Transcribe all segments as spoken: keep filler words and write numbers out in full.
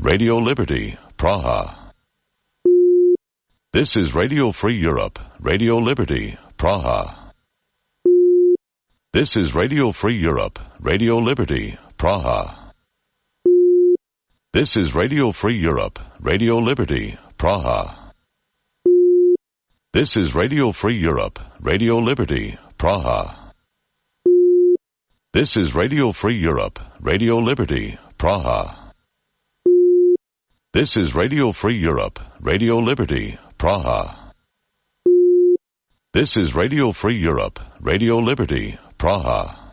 Radio Liberty, Praha. This is Radio Free Europe, Radio Liberty, Praha. This is Radio Free Europe, Radio Liberty, Praha. This is Radio Free Europe, Radio Liberty, Praha. This is Radio Free Europe, Radio Liberty, Praha. This is Radio Free Europe, Radio Liberty, Praha. This is Radio Free Europe, Radio Liberty, Praha. This is Radio Free Europe, Radio Liberty, Praha.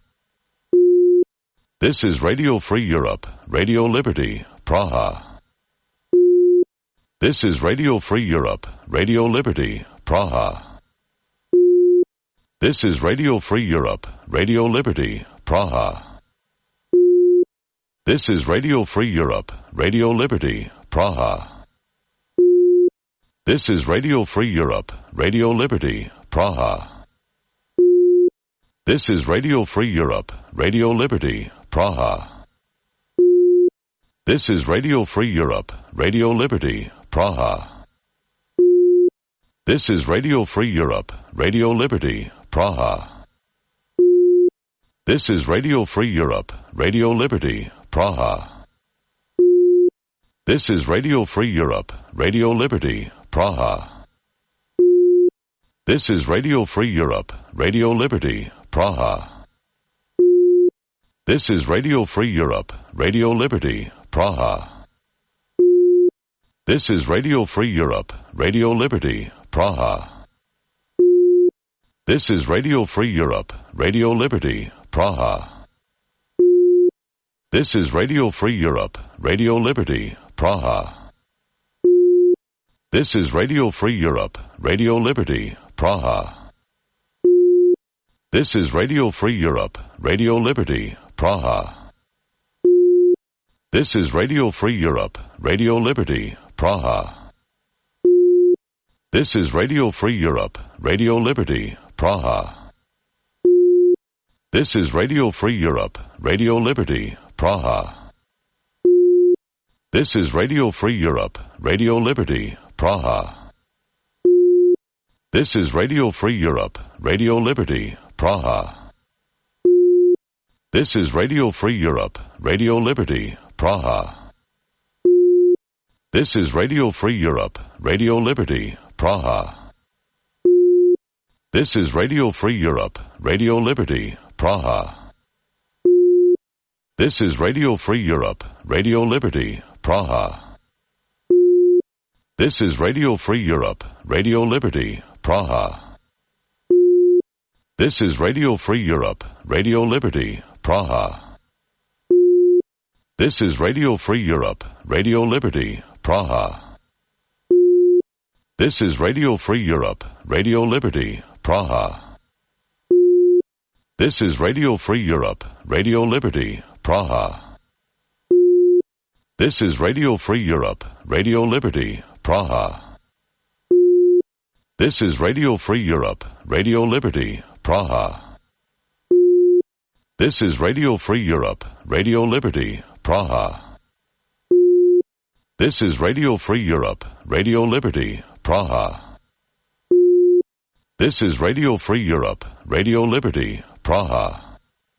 This is Radio Free Europe, Radio Liberty, Praha. This is Radio Free Europe, Radio Liberty, Praha. This is Radio Free Europe, Radio Liberty, Praha. This is Radio Free Europe, Radio Liberty, Praha. This is Radio Free Europe, Radio Liberty, Praha. This is Radio Free Europe, Radio Liberty, Praha. This is Radio Free Europe, Radio Liberty, Praha. This is Radio Free Europe, Radio Liberty, Praha. This is Radio Free Europe, Radio Liberty, Praha. This is Radio Free Europe, Radio Liberty, Praha. This is Radio Free Europe, Radio Liberty, Praha. This is Radio Free Europe, Radio Liberty, Praha. This is Radio Free Europe, Radio Liberty, Praha. This is Radio Free Europe, Radio Liberty, Praha. This is Radio Free Europe, Radio Liberty, Praha. This is Radio Free Europe, Radio Liberty, Praha. This is Radio Free Europe, Radio Liberty, Praha. This is Radio Free Europe, Radio Liberty, Praha. This is Radio Free Europe, Radio Liberty, Praha. This is Radio Free Europe, Radio Liberty, Praha. This is Radio Free Europe, Radio Liberty, Praha. This is Radio Free Europe, Radio Liberty, Praha. This is Radio Free Europe, Radio Liberty, Praha. This is Radio Free Europe, Radio Liberty, Praha. This is Radio Free Europe, Radio Liberty, Praha. This is Radio Free Europe, Radio Liberty, Praha. This is Radio Free Europe, Radio Liberty, Praha. This is Radio Free Europe, Radio Liberty, Praha. This is Radio Free Europe, Radio Liberty, Praha. This is Radio Free Europe, Radio Liberty, Praha. This is Radio Free Europe, Radio Liberty, Praha. This is Radio Free Europe, Radio Liberty, Praha. This is Radio Free Europe, Radio Liberty, Praha. This is Radio Free Europe, Radio Liberty, Praha. This is Radio Free Europe, Radio Liberty, Praha. This is Radio Free Europe, Radio Liberty, Praha.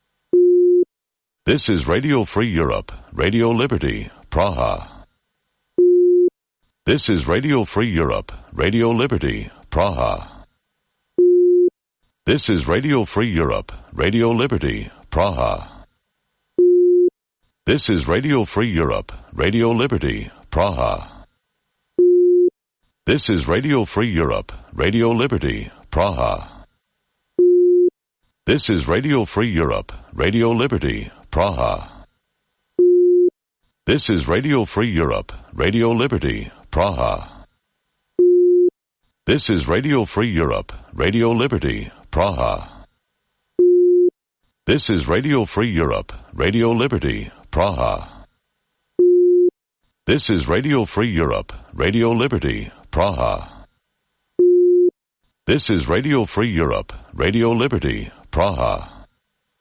This is Radio Free Europe, Radio Liberty, Praha. This is Radio Free Europe, Radio Liberty, Praha. This is Radio Free Europe, Radio Liberty, Praha. This is Radio Free Europe, Radio Liberty, Praha. This is Radio Free Europe, Radio Liberty, Praha. This is Radio Free Europe, Radio Liberty, Praha. This is Radio Free Europe, Radio Liberty, Praha. This is Radio Free Europe, Radio Liberty, Praha. This is Radio Free Europe, Radio Liberty, Praha. This is Radio Free Europe, Radio Liberty, Praha. This is Radio Free Europe, Radio Liberty, Praha.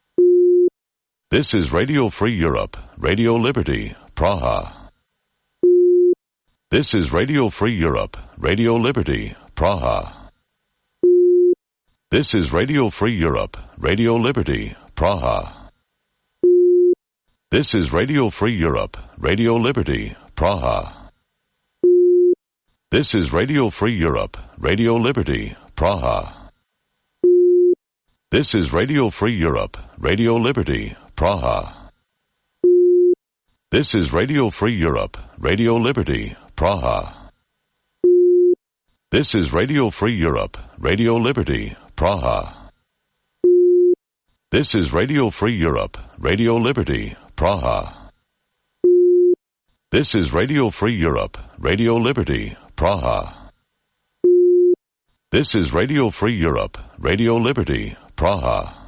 This is Radio Free Europe, Radio Liberty, Praha. This is Radio Free Europe, Radio Liberty, Praha. This is Radio Free Europe, Radio Liberty, Praha. This is Radio Free Europe, Radio Liberty, Praha. This is Radio Free Europe, Radio Liberty, Praha. This is Radio Free Europe, Radio Liberty, Praha. This is Radio Free Europe, Radio Liberty, Praha. This is Radio Free Europe, Radio Liberty, Praha. This is Radio Free Europe, Radio Liberty, Praha. This is Radio Free Europe, Radio Liberty, Praha. This is Radio Free Europe, Radio Liberty, Praha.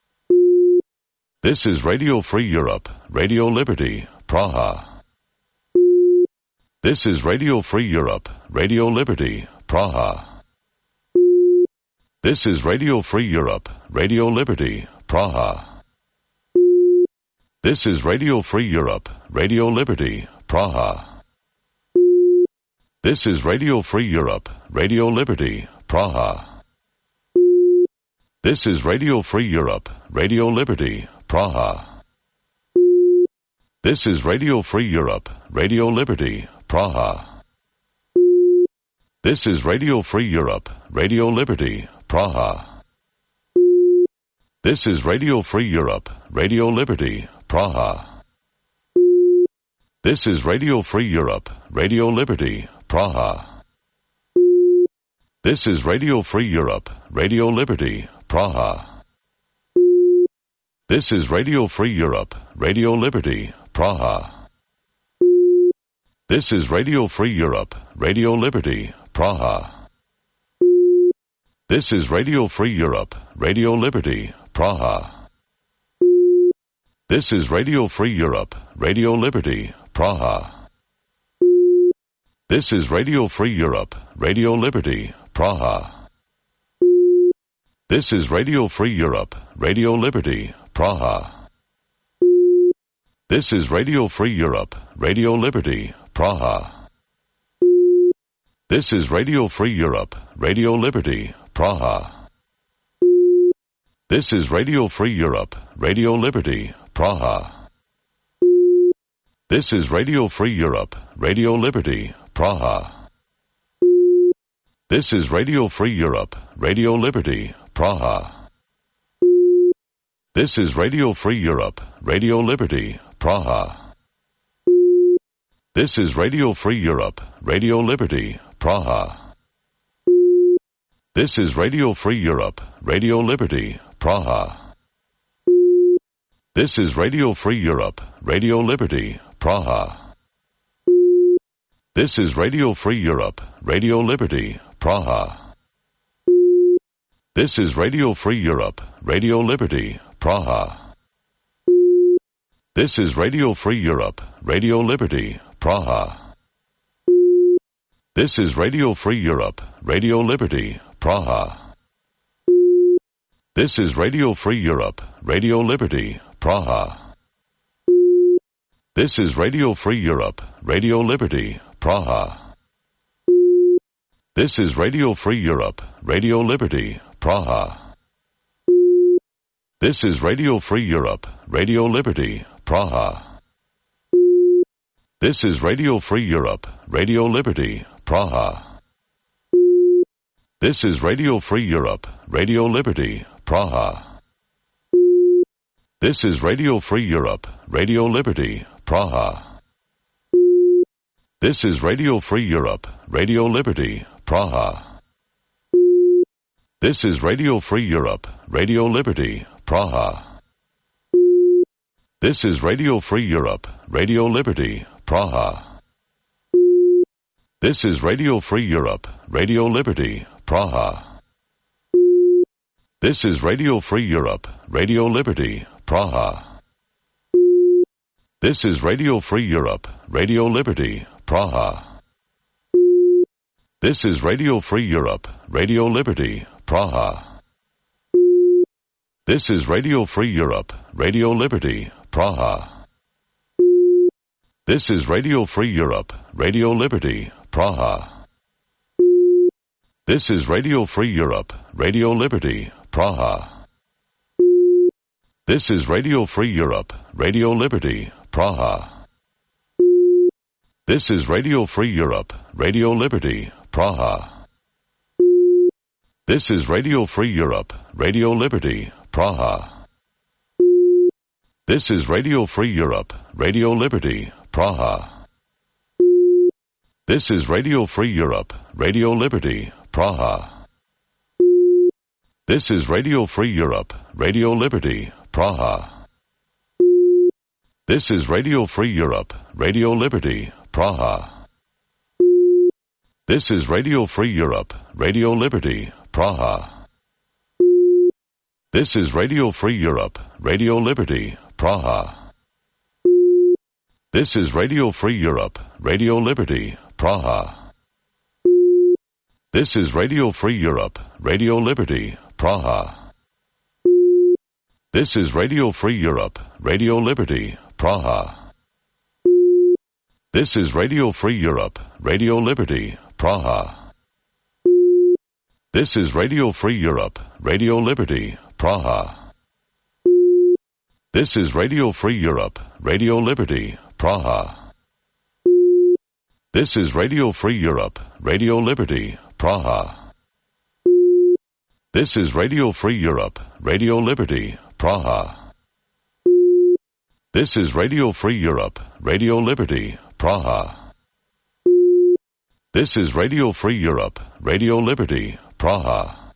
This is Radio Free Europe, Radio Liberty, Praha. This is Radio Free Europe, Radio Liberty, Praha. This is Radio Free Europe, Radio Liberty, Praha. This is Radio Free Europe, Radio Liberty, Praha. This is Radio Free Europe, Radio Liberty, Praha. This is Radio Free Europe, Radio Liberty, Praha. This is Radio Free Europe, Radio Liberty, Praha. This is Radio Free Europe, Radio Liberty, Praha. This is Radio Free Europe, Radio Liberty, Praha. This is Radio Free Europe, Radio Liberty, Praha. This is Radio Free Europe, Radio Liberty, Praha. This is Radio Free Europe, Radio Liberty, Praha. This is Radio Free Europe, Radio Liberty, Praha. This is Radio Free Europe, Radio Liberty, Praha. This is Radio Free Europe, Radio Liberty, Praha. This is Radio Free Europe, Radio Liberty, Praha. This is Radio Free Europe, Radio Liberty, Praha. This is Radio Free Europe, Radio Liberty, Praha. This is Radio Free Europe, Radio Liberty, Praha. This is Radio Free Europe, Radio Liberty, Praha. This is Radio Free Europe, Radio Liberty, Praha. This is Radio Free Europe, Radio Liberty, Praha. This is Radio Free Europe, Radio Liberty, Praha. This is Radio Free Europe, Radio Liberty, Praha. This is Radio Free Europe, Radio Liberty, Praha. This is Radio Free Europe, Radio Liberty, Praha. This is Radio Free Europe, Radio Liberty, Praha. This is Radio Free Europe, Radio Liberty, Praha. This is Radio Free Europe, Radio Liberty, Praha. This is Radio Free Europe, Radio Liberty, Praha. This is Radio Free Europe, Radio Liberty, Praha. This is Radio Free Europe, Radio Liberty, Praha. This is Radio Free Europe, Radio Liberty, Praha. This is Radio Free Europe, Radio Liberty, Praha. This is Radio Free Europe, Radio Liberty, Praha. This is Radio Free Europe, Radio Liberty, Praha. This is Radio Free Europe, Radio Liberty, Praha. This is Radio Free Europe, Radio Liberty, Praha. This is Radio Free Europe, Radio Liberty, Praha. This is Radio Free Europe, Radio Liberty, Praha. This is Radio Free Europe, Radio Liberty, Praha. This is Radio Free Europe, Radio Liberty, Praha. This is Radio Free Europe, Radio Liberty, Praha. This is Radio Free Europe, Radio Liberty, Praha. This is Radio Free Europe, Radio Liberty, Praha. This is Radio Free Europe, Radio Liberty, Praha. This is Radio Free Europe, Radio Liberty, Praha. This is Radio Free Europe, Radio Liberty, Praha. This is Radio Free Europe, Radio Liberty, Praha. This is Radio Free Europe, Radio Liberty, Praha. This is Radio Free Europe, Radio Liberty, Praha. This is Radio Free Europe, Radio Liberty, Praha. This is Radio Free Europe, Radio Liberty, Praha. This is Radio Free Europe, Radio Liberty, Praha. This is Radio Free Europe, Radio Liberty, Praha. This is Radio Free Europe, Radio Liberty, Praha. This is Radio Free Europe, Radio Liberty, Praha. This is Radio Free Europe, Radio Liberty, Praha. This is Radio Free Europe, Radio Liberty, Praha. This is Radio Free Europe, Radio Liberty, Praha. This is Radio Free Europe, Radio Liberty, Praha. This is Radio Free Europe, Radio Liberty, Praha. This is Radio Free Europe, Radio Liberty, Praha. This is Radio Free Europe, Radio Liberty, Praha. This is Radio Free Europe, Radio Liberty, Praha. This is Radio Free Europe, Radio Liberty, Praha.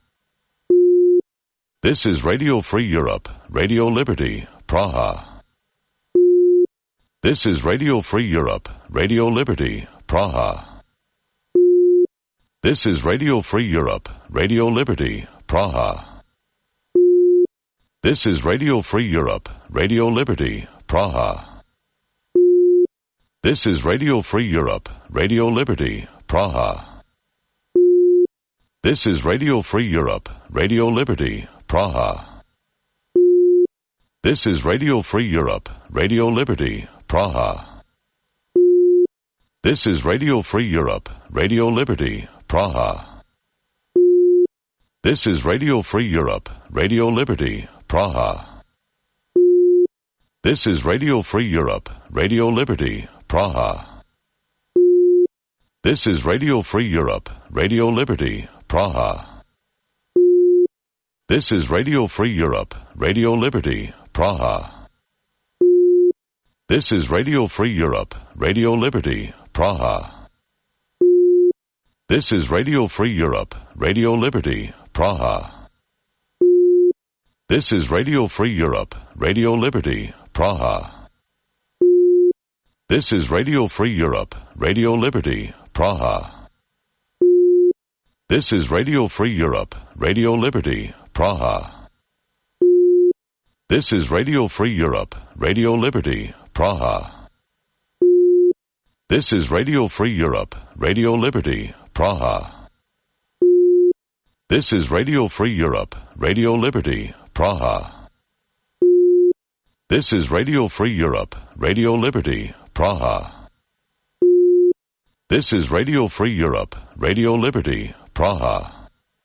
This is Radio Free Europe, Radio Liberty, Praha. This is Radio Free Europe, Radio Liberty, Praha. This is Radio Free Europe, Radio Liberty, Praha. This is Radio Free Europe, Radio Liberty, Praha. This is Radio Free Europe, Radio Liberty, Praha. This is Radio Free Europe, Radio Liberty, Praha. This is Radio Free Europe, Radio Liberty, Praha. This is Radio Free Europe, Radio Liberty, Praha. This is Radio Free Europe, Radio Liberty, Praha. This is Radio Free Europe, Radio Liberty, Praha. This is Radio Free Europe, Radio Liberty, Praha. This is Radio Free Europe, Radio Liberty, Praha. This is Radio Free Europe, Radio Liberty, Praha. This is Radio Free Europe, Radio Liberty, Praha. This is Radio Free Europe, Radio Liberty, Praha. This is Radio Free Europe, Radio Liberty, Praha. This is Radio Free Europe, Radio Liberty, Praha. This is Radio Free Europe, Radio Liberty, Praha. This is Radio Free Europe, Radio Liberty, Praha. This is Radio Free Europe, Radio Liberty, Praha. This is Radio Free Europe, Radio Liberty, Praha. This is Radio Free Europe, Radio Liberty, Praha.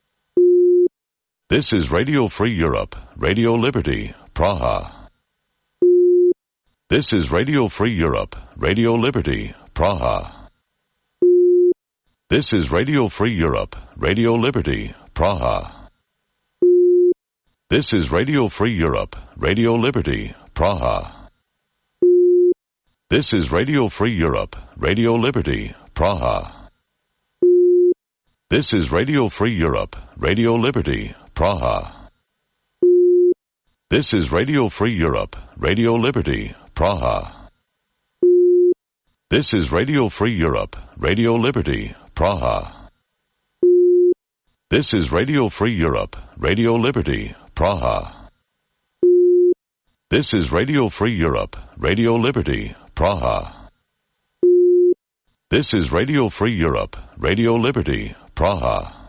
This is Radio Free Europe, Radio Liberty, Praha. This is Radio Free Europe, Radio Liberty, Praha. This is Radio Free Europe, Radio Liberty, Praha. This is Radio Free Europe, Radio Liberty, Praha. This is Radio Free Europe, Radio Liberty, Praha. This is Radio Free Europe, Radio Liberty, Praha. This is Radio Free Europe, Radio Liberty, Praha. This is Radio Free Europe, Radio Liberty, Praha. This is Radio Free Europe, Radio Liberty, Praha. This is Radio Free Europe, Radio Liberty, Praha. This is Radio Free Europe, Radio Liberty, Praha.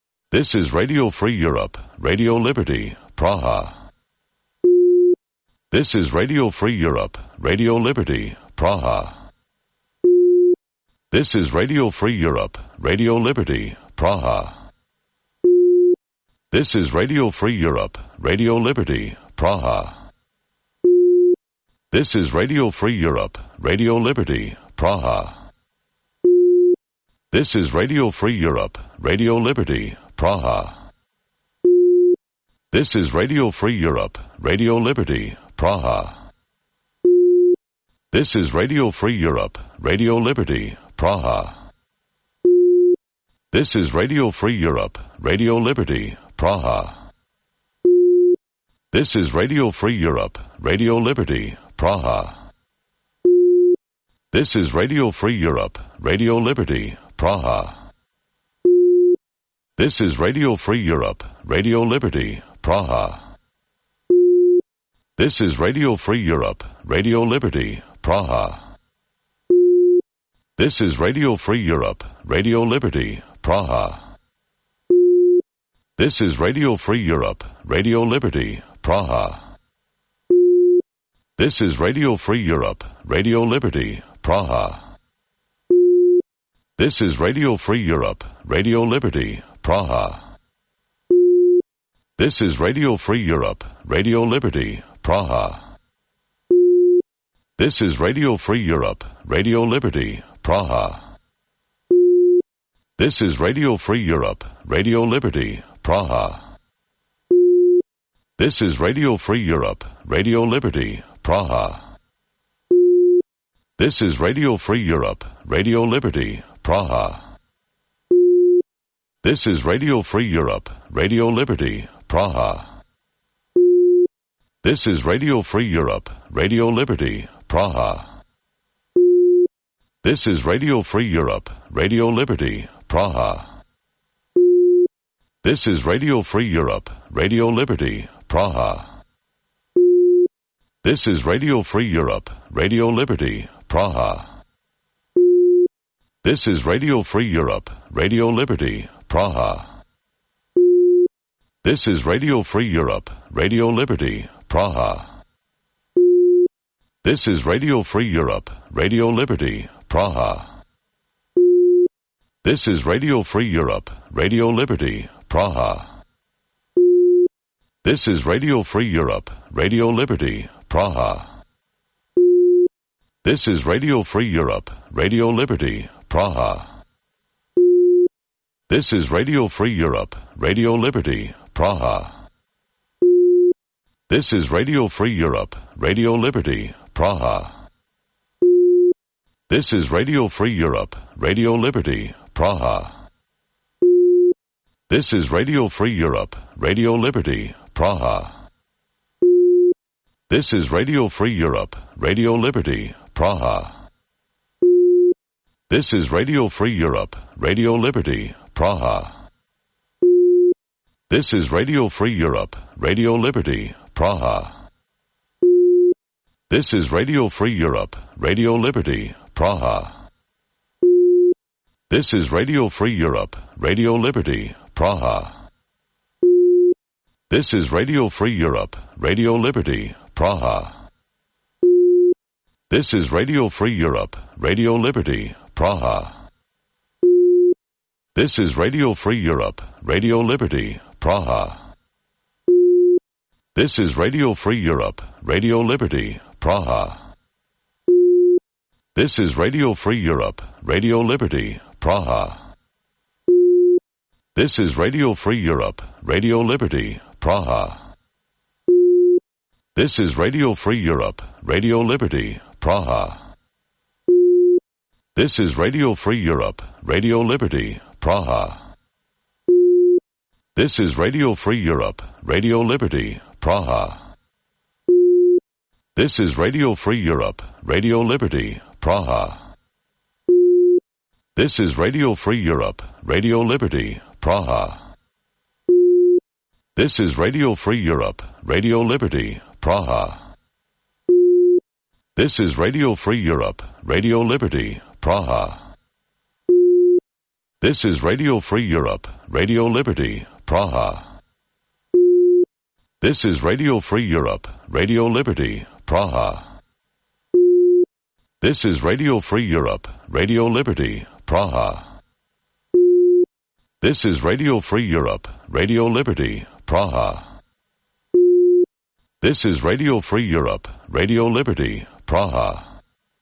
This is Radio Free Europe, Radio Liberty, Praha. This is Radio Free Europe, Radio Liberty, Praha. This is Radio Free Europe, Radio Liberty, Praha. This is Radio Free Europe, Radio Liberty, Praha. This is Radio Free Europe, Radio Liberty, Praha. This is Radio Free Europe, Radio Liberty, Praha. This is Radio Free Europe, Radio Liberty, Praha. This is Radio Free Europe, Radio Liberty, Praha. This is Radio Free Europe, Radio Liberty, Praha. This is Radio Free Europe, Radio Liberty, Praha. This is Radio Free Europe, Radio Liberty, Praha. This is Radio Free Europe, Radio Liberty, Praha. This is Radio Free Europe, Radio Liberty, Praha. This is Radio Free Europe, Radio Liberty, Praha. This is Radio Free Europe, Radio Liberty, Praha. This is Radio Free Europe, Radio Liberty, Praha. This is Radio Free Europe, Radio Liberty, Praha. This is Radio Free Europe, Radio Liberty, Praha. This is Radio Free Europe, Radio Liberty, Praha. This is Radio Free Europe, Radio Liberty, Praha. This is Radio Free Europe, Radio Liberty, Praha. This is Radio Free Europe, Radio Liberty, Praha. This is Radio Free Europe, Radio Liberty, Praha. This is Radio Free Europe, Radio Liberty, Praha. This is Radio Free Europe, Radio Liberty, Praha. This is Radio Free Europe, Radio Liberty, Praha. This is Radio Free Europe, Radio Liberty, Praha. This is Radio Free Europe, Radio Liberty, Praha. This is Radio Free Europe, Radio Liberty, Praha. This is Radio Free Europe, Radio Liberty, Praha. This is Radio Free Europe, Radio Liberty, Praha. This is Radio Free Europe, Radio Liberty, Praha. This is Radio Free Europe, Radio Liberty, Praha. This is Radio Free Europe, Radio Liberty, Praha. This is Radio Free Europe, Radio Liberty, Praha. This is Radio Free Europe, Radio Liberty, Praha. This is Radio Free Europe, Radio Liberty, Praha. This is Radio Free Europe, Radio Liberty, Praha. This is Radio Free Europe, Radio Liberty, Praha. This is Radio Free Europe, Radio Liberty, Praha. This is Radio Free Europe, Radio Liberty, Praha. This is Radio Free Europe, Radio Liberty, Praha. This is Radio Free Europe, Radio Liberty, Praha. This is Radio Free Europe, Radio Liberty, Praha. This is Radio Free Europe, Radio Liberty, Praha. This is Radio Free Europe, Radio Liberty, Praha. This is Radio Free Europe, Radio Liberty, Praha. This is Radio Free Europe, Radio Liberty, Praha. This is Radio Free Europe, Radio Liberty, Praha. This is Radio Free Europe, Radio Liberty, Praha. This is Radio Free Europe, Radio Liberty, Praha. This is Radio Free Europe, Radio Liberty, Praha. This is Radio Free Europe, Radio Liberty, Praha. This is Radio Free Europe, Radio Liberty, Praha. This is Radio Free Europe, Radio Liberty, Praha. This is Radio Free Europe, Radio Liberty, Praha. This is Radio Free Europe, Radio Liberty, Praha. This is Radio Free Europe, Radio Liberty, Praha. This is Radio Free Europe, Radio Liberty, Praha. This is Radio Free Europe, Radio Liberty, Praha.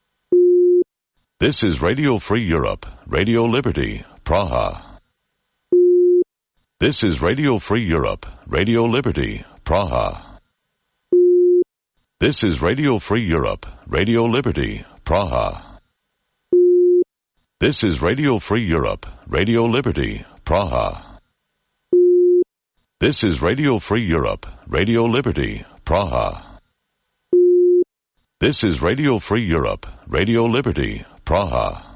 This is Radio Free Europe, Radio Liberty, Praha. This is Radio Free Europe, Radio Liberty, Praha. This is Radio Free Europe, Radio Liberty, Praha. This is Radio Free Europe, Radio Liberty, Praha. This is Radio Free Europe, Radio Liberty, Praha. This is Radio Free Europe, Radio Liberty, Praha.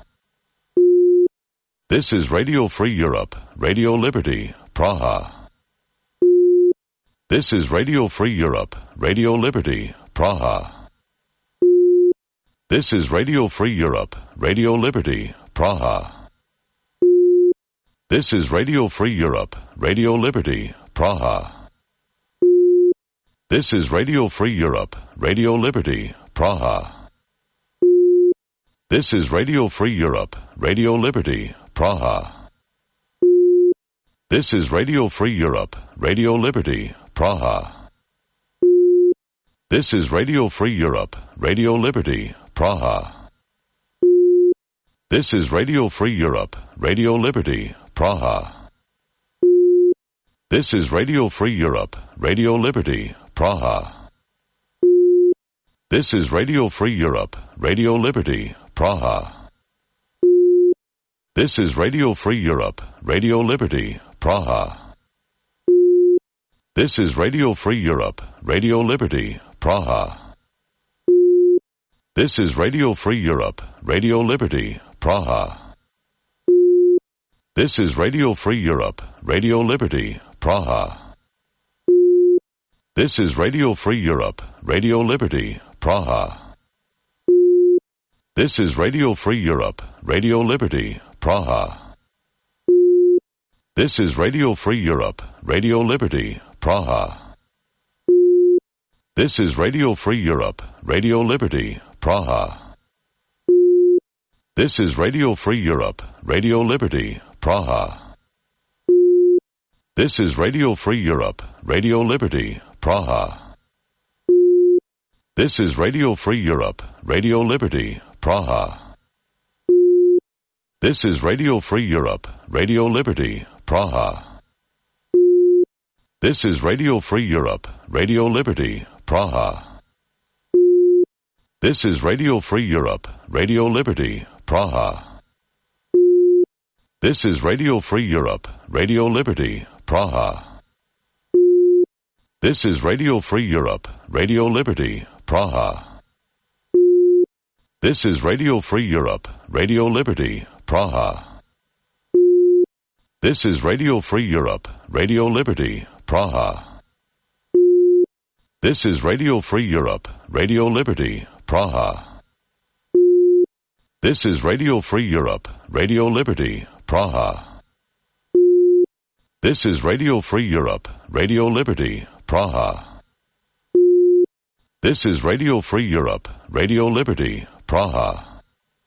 This is Radio Free Europe, Radio Liberty, Praha. This is Radio Free Europe, Radio Liberty, Praha. This is Radio Free Europe, Radio Liberty, Praha. This is Radio Free Europe, Radio Liberty, Praha. This is Radio Free Europe, Radio Liberty, Praha. This is Radio Free Europe, Radio Liberty, Praha. This is Radio Free Europe, Radio Liberty, Praha. This is Radio Free Europe, Radio Liberty, Praha. This is Radio Free Europe, Radio Liberty, Praha. This is Radio Free Europe, Radio Liberty, Praha. This is Radio Free Europe, Radio Liberty, Praha. This is Radio Free Europe, Radio Liberty, Praha. This is Radio Free Europe, Radio Liberty, Praha. This is Radio Free Europe, Radio Liberty, Praha. This is Radio Free Europe, Radio Liberty, Praha. This is Radio Free Europe, Radio Liberty, Praha. This is Radio Free Europe, Radio Liberty, Praha. This is Radio Free Europe, Radio Liberty, Praha. This is Radio Free Europe, Radio Liberty, Praha. This is Radio Free Europe, Radio Liberty, Praha. This is Radio Free Europe, Radio Liberty, Praha. This is Radio Free Europe, Radio Liberty, Praha. This is Radio Free Europe, Radio Liberty, Praha. This is Radio Free Europe, Radio Liberty, Praha. This is Radio Free Europe, Radio Liberty, Praha. This is Radio Free Europe, Radio Liberty, Praha. This is Radio Free Europe, Radio Liberty, Praha. This is Radio Free Europe, Radio Liberty, Praha. This is Radio Free Europe, Radio Liberty, Praha. This is Radio Free Europe, Radio Liberty, Praha. This is Radio Free Europe, Radio Liberty, Praha. This is Radio Free Europe, Radio Liberty, Praha. This is Radio Free Europe, Radio Liberty, Praha.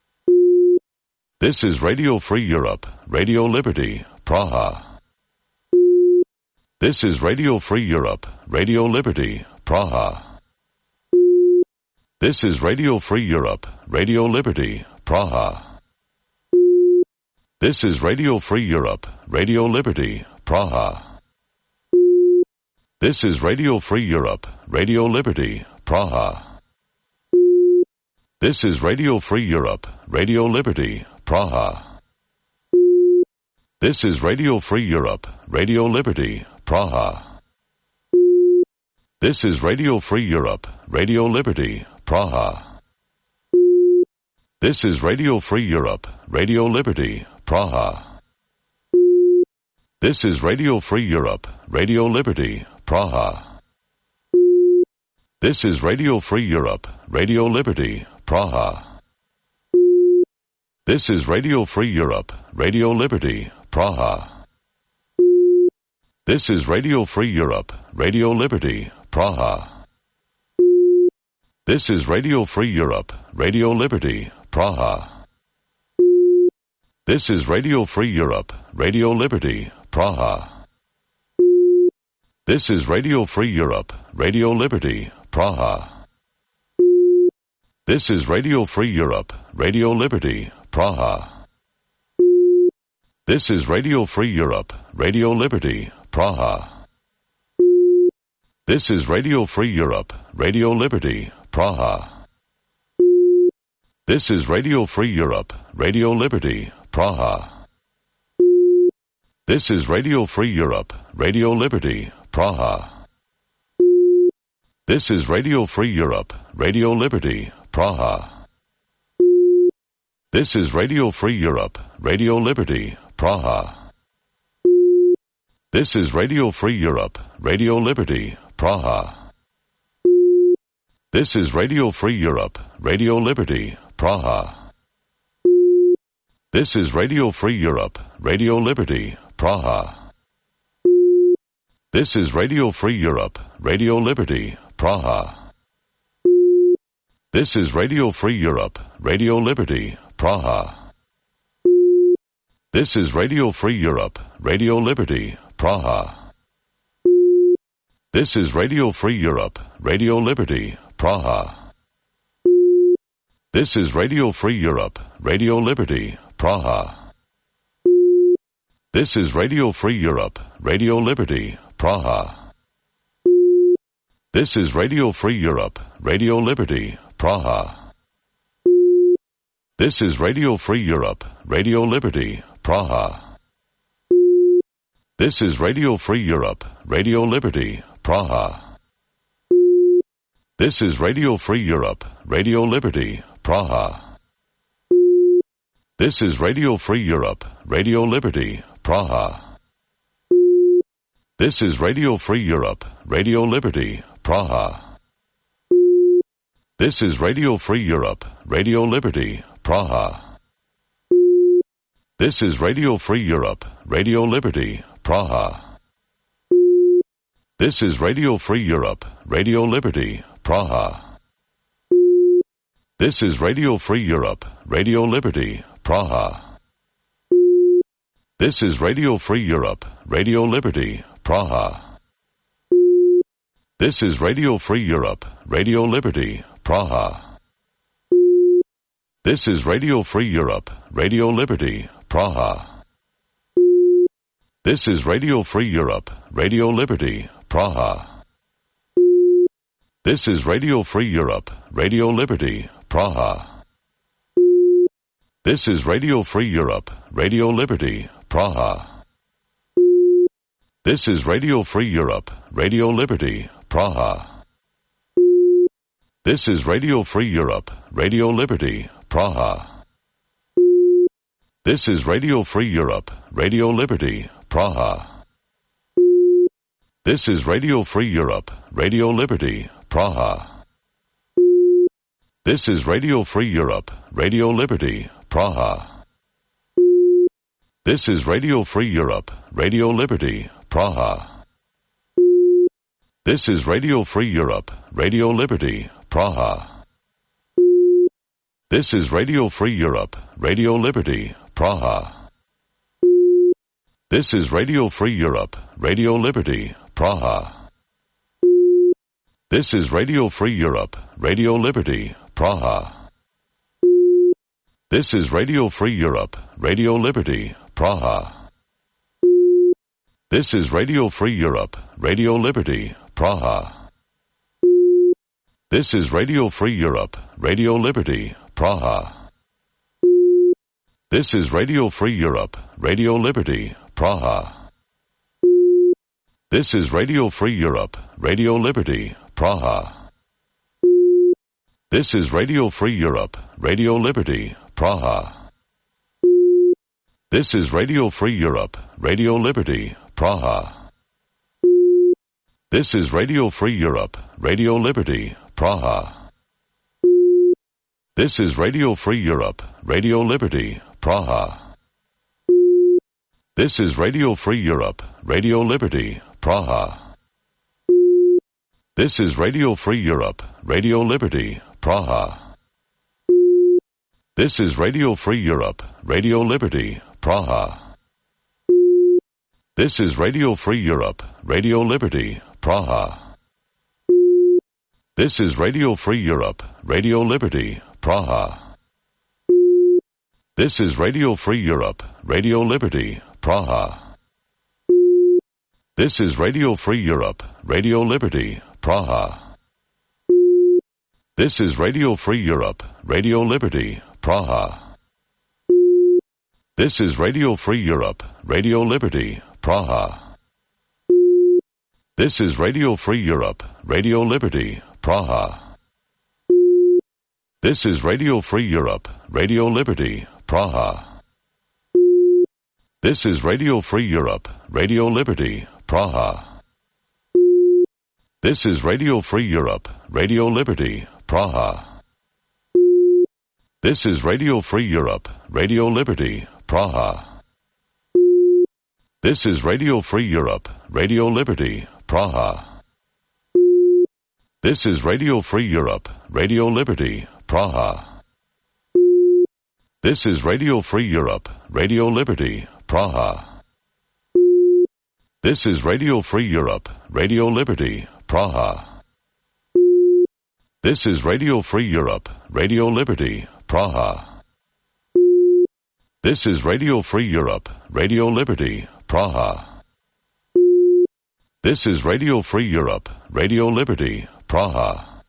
This is Radio Free Europe, Radio Liberty, Praha. This is Radio Free Europe, Radio Liberty, Praha. This is Radio Free Europe, Radio Liberty, Praha. This is Radio Free Europe, Radio Liberty, Praha. This is Radio Free Europe, Radio Liberty, Praha. This is Radio Free Europe, Radio Liberty, Praha. This is Radio Free Europe, Radio Liberty, Praha. This is Radio Free Europe, Radio Liberty, Praha. This is Radio Free Europe, Radio Liberty, Praha. This is Radio Free Europe, Radio Liberty, Praha. This is Radio Free Europe, Radio Liberty, Praha. This is Radio Free Europe, Radio Liberty, Praha. This is Radio Free Europe, Radio Liberty, Praha. This is Radio Free Europe, Radio Liberty, Praha. This is Radio Free Europe, Radio Liberty, Praha. This is Radio Free Europe, Radio Liberty, Praha. This is Radio Free Europe, Radio Liberty, Praha. This is Radio Free Europe, Radio Liberty, Praha. This is Radio Free Europe, Radio Liberty, Praha. This is Radio Free Europe, Radio Liberty, Praha. This is Radio Free Europe, Radio Liberty, Praha. This is Radio Free Europe, Radio Liberty, Praha. This is Radio Free Europe, Radio Liberty, Praha. This is Radio Free Europe, Radio Liberty, Praha. This is Radio Free Europe, Radio Liberty, Praha. This is Radio Free Europe, Radio Liberty, Praha. This is Radio Free Europe, Radio Liberty, Praha. This is Radio Free Europe, Radio Liberty, Praha. This is Radio Free Europe, Radio Liberty, Praha. This is Radio Free Europe, Radio Liberty, Praha. This is Radio Free Europe, Radio Liberty, Praha. This is Radio Free Europe, Radio Liberty, Praha. This is Radio Free Europe, Radio Liberty, Praha. This is Radio Free Europe, Radio Liberty, Praha. This is Radio Free Europe, Radio Liberty, Praha. This is Radio Free Europe, Radio Liberty, Praha. This is Radio Free Europe, Radio Liberty, Praha. This is Radio Free Europe, Radio Liberty, Praha. This is Radio Free Europe, Radio Liberty, Praha. This is Radio Free Europe, Radio Liberty, Praha. This is Radio Free Europe, Radio Liberty, Praha. This is Radio Free Europe, Radio Liberty, Praha. This is Radio Free Europe, Radio Liberty, Praha. This is Radio Free Europe, Radio Liberty, Praha. This is Radio Free Europe, Radio Liberty, Praha. This is Radio Free Europe, Radio Liberty, Praha. This is Radio Free Europe, Radio Liberty, Praha. This is Radio Free Europe, Radio Liberty, Praha. This is Radio Free Europe, Radio Liberty, Praha. This is Radio Free Europe, Radio Liberty, Praha. This is Radio Free Europe, Radio Liberty, Praha. This is Radio Free Europe, Radio Liberty, Praha. This is Radio Free Europe, Radio Liberty, Praha. This is Radio Free Europe, Radio Liberty, Praha. This is Radio Free Europe, Radio Liberty, Praha. This is Radio Free Europe, Radio Liberty, Praha. This is Radio Free Europe, Radio Liberty, Praha. This is Radio Free Europe, Radio Liberty, Praha. This is Radio Free Europe, Radio Liberty, Praha. This is Radio Free Europe, Radio Liberty, Praha. This is Radio Free Europe, Radio Liberty, Praha. This is Radio Free Europe, Radio Liberty, Praha. This is Radio Free Europe, Radio Liberty, Praha. This is Radio Free Europe, Radio Liberty, Praha. This is Radio Free Europe, Radio Liberty, Praha. This is Radio Free Europe, Radio Liberty, Praha. This is Radio Free Europe, Radio Liberty, Praha. This is Radio Free Europe, Radio Liberty, Praha. This is Radio Free Europe, Radio Liberty, Praha. This is Radio Free Europe, Radio Liberty, Praha. This is Radio Free Europe, Radio Liberty, Praha. This is Radio Free Europe, Radio Liberty, Praha. This is Radio Free Europe, Radio Liberty, Praha. This is Radio Free Europe, Radio Liberty, Praha. This is Radio Free Europe, Radio Liberty, Praha. This is Radio Free Europe, Radio Liberty, Praha. This is Radio Free Europe, Radio Liberty, Praha. This is Radio Free Europe, Radio Liberty, Praha. This is Radio Free Europe, Radio Liberty, Praha. This is Radio Free Europe, Radio Liberty, Praha. This is Radio Free Europe, Radio Liberty, Praha. This is Radio Free Europe, Radio Liberty, Praha. This is Radio Free Europe, Radio Liberty, Praha. This is Radio Free Europe, Radio Liberty, Praha. This is Radio Free Europe, Radio Liberty, Praha. This is Radio Free Europe, Radio Liberty, Praha. This is Radio Free Europe, Radio Liberty, Praha. This is Radio Free Europe, Radio Liberty, Praha.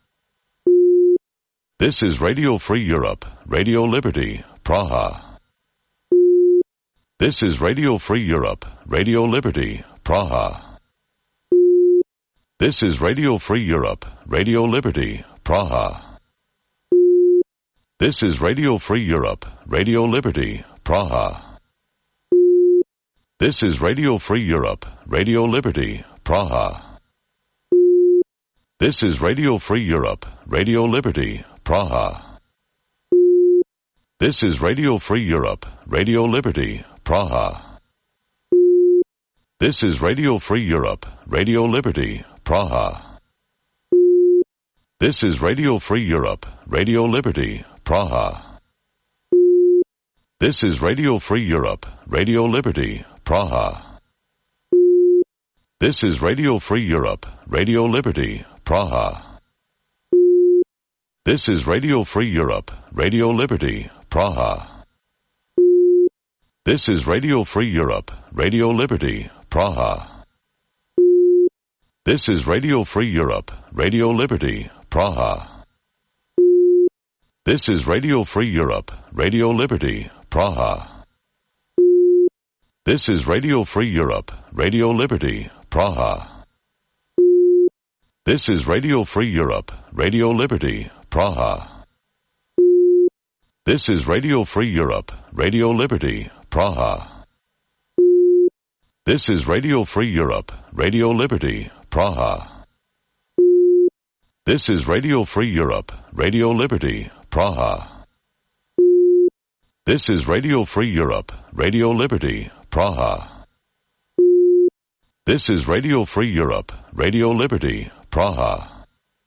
This is Radio Free Europe, Radio Liberty, Praha. This is Radio Free Europe, Radio Liberty, Praha. This is Radio Free Europe, Radio Liberty, Praha. This is Radio Free Europe, Radio Liberty, Praha. This is Radio Free Europe, Radio Liberty, Praha. This is Radio Free Europe, Radio Liberty, Praha. This is Radio Free Europe, Radio Liberty, Praha. This is Radio Free Europe, Radio Liberty, Praha. This is Radio Free Europe, Radio Liberty, Praha. This is Radio Free Europe, Radio Liberty, Praha. This is Radio Free Europe, Radio Liberty, Praha. This is Radio Free Europe, Radio Liberty, Praha. This is Radio Free Europe, Radio Liberty, Praha. This is Radio Free Europe, Radio Liberty, Praha. This is Radio Free Europe, Radio Liberty, Praha. This is Radio Free Europe, Radio Liberty, Praha. This is Radio Free Europe, Radio Liberty, Praha. This is Radio Free Europe, Radio Liberty, Praha. This is Radio Free Europe, Radio Liberty, Praha. This is Radio Free Europe, Radio Liberty, Praha. This is Radio Free Europe, Radio Liberty, Praha. This is Radio Free Europe, Radio Liberty, Praha.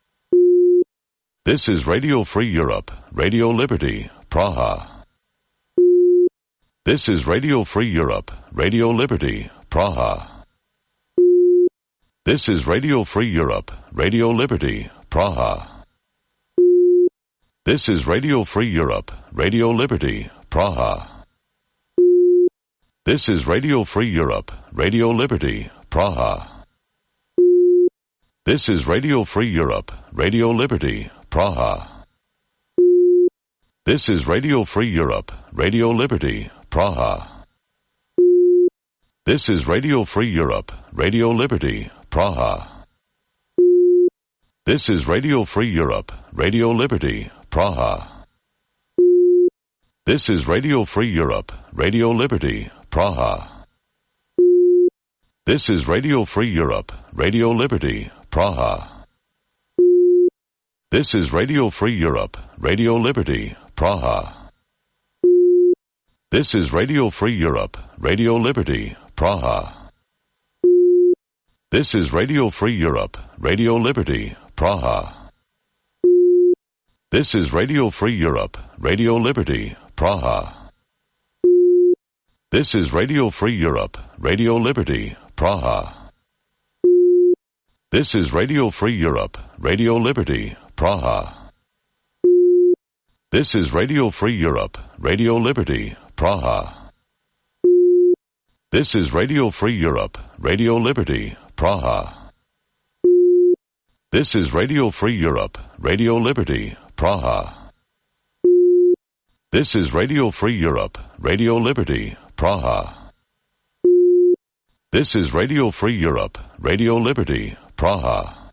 This is Radio Free Europe, Radio Liberty, Praha. This is Radio Free Europe, Radio Liberty, Praha. This is Radio Free Europe, Radio Liberty, Praha. This is Radio Free Europe, Radio Liberty, Praha. This is Radio Free Europe, Radio Liberty, Praha. This is Radio Free Europe, Radio Liberty, Praha. This is Radio Free Europe, Radio Liberty, Praha. This is Radio Free Europe, Radio Liberty, Praha. This is Radio Free Europe, Radio Liberty, Praha. This is Radio Free Europe, Radio Liberty, Praha. This is Radio Free Europe, Radio Liberty, Praha. This is Radio Free Europe, Radio Liberty, Praha. This is Radio Free Europe, Radio Liberty, Praha. This is Radio Free Europe, Radio Liberty, Praha. This is Radio Free Europe, Radio Liberty, Praha. This is Radio Free Europe, Radio Liberty, Praha. This is Radio Free Europe, Radio Liberty, Praha. This is Radio Free Europe, Radio Liberty, Praha. This is Radio Free Europe, Radio Liberty, Praha. This is Radio Free Europe, Radio Liberty, Praha. This is Radio Free Europe, Radio Liberty, Praha. This is Radio Free Europe, Radio Liberty, Praha.